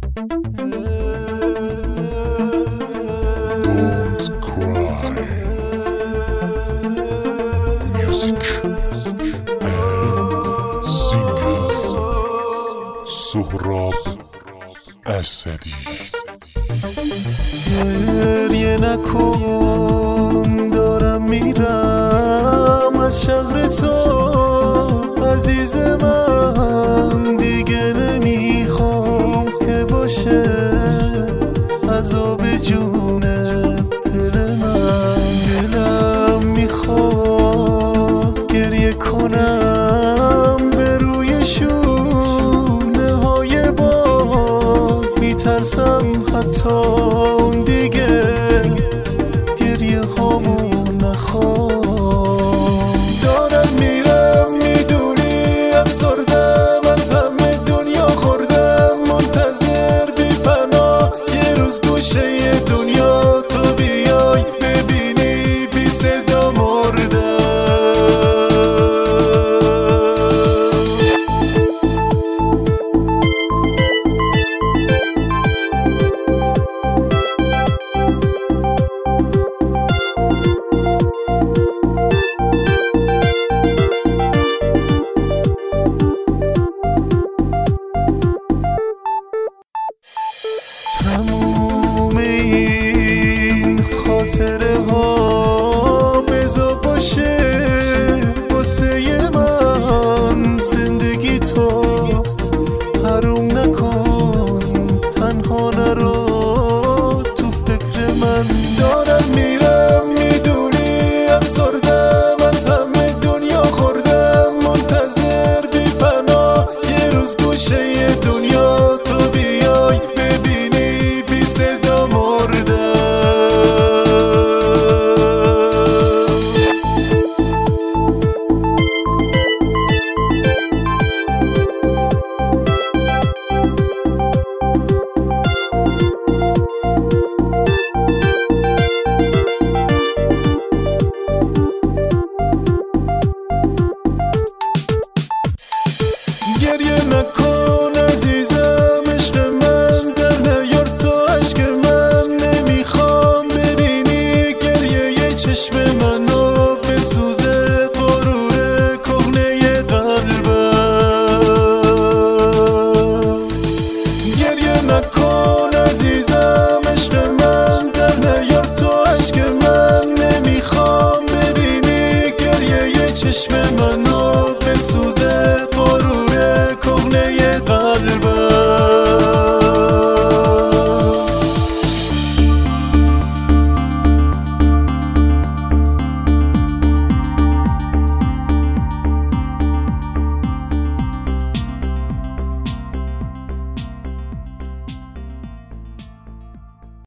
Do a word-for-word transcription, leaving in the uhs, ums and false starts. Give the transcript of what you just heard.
Don't cry. Music and singer سهراب اسدی. گریه نکن دارم میرم از شهر تو عزیز من، دیگه نمیخوام که باشه عذاب جونت دل من. دلم میخواد گریه کنم به روی شونه های باد، میترسم حتی